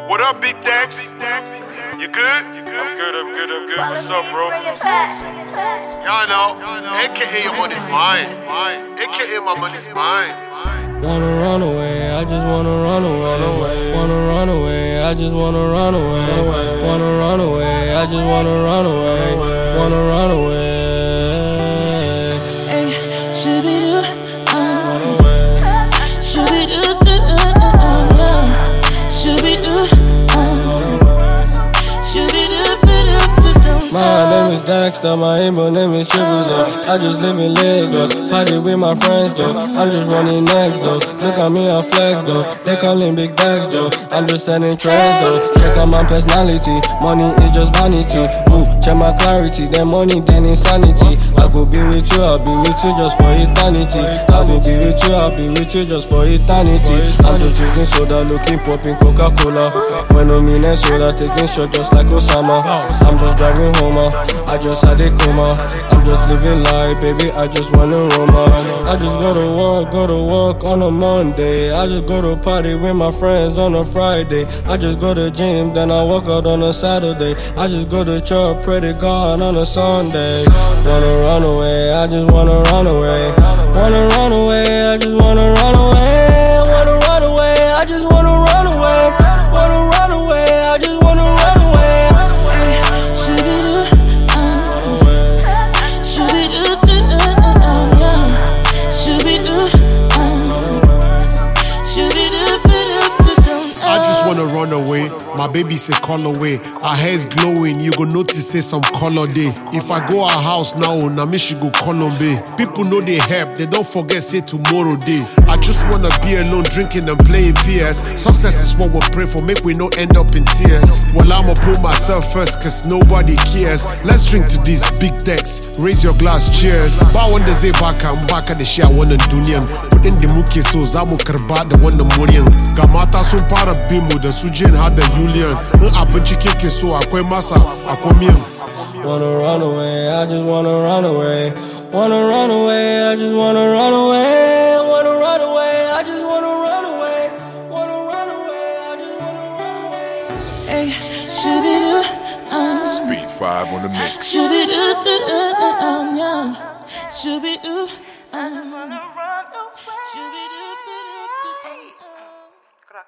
What up, Big Dex? You good? I'm good. What's up, bro? Y'all know, AKA I'm on his mind. AKA my money's mine. Wanna run away, I just wanna run away. Wanna run away, I just wanna run away. Wanna run away, I just wanna run away. Wanna run away. Hey, shoo-be-doo, shoo-be-doo, shoo-be-doo, My name is Dexter, my able name is Triple Z. I just live in Lagos, party with my friends though. I'm just running next though. Look at me, I flex though. They callin' Big Dex though. I'm just setting trends though. Check out my personality, money is just vanity. Ooh, check my clarity, then money, then insanity. I go be with you, I'll be with you just for eternity. I go be with you, I'll be with you just for eternity. I'm just drinking soda, looking popping Coca-Cola. When I'm in a soda, taking shots just like Osama. I'm just driving home, I just had a coma. I'm just living life, baby, I just wanna Roma. I just go to work on a Monday. I just go to party with my friends on a Friday. I just go to gym, then I work out on a Saturday. I just go to church, pray to God on a Sunday. Wanna run away, I just wanna run away. Wanna run away, I just wanna run away. Wanna run away, I just wanna run away. Wanna run away, I just wanna run away. shoo-be-doo, shoo-be-doo, shoo-be-doo, shoo-be-doo. I just wanna run away. My baby say call away. Her hair's glowing, you go notice say some color day. If I go her house now, na me she go call on me. People know they help, they don't forget say tomorrow day. I just wanna be alone, drinking and playing PS. Success is what we pray for, make we no end up in tears. Well, I'ma put myself first, cause nobody cares. Let's drink to these Big Dex, raise your glass, cheers. Ba wanda zai baka in baka da shi a wannan duniyan. Kudin da muke so za mu karba da wannan muryan. Ga mata sun fara bin mu da su jin har da Julian. In abinci keke so akwai masa, akwai miyan. Wanna run away, I just wanna run away. Wanna run away, I just wanna run away. Wanna run away, I just wanna run away. Wanna run away, I just wanna run away. Hey, shoo-be-doo, Speed 5 on the mix. shoo-be-doo, shoo-be-doo, shoo-be-doo.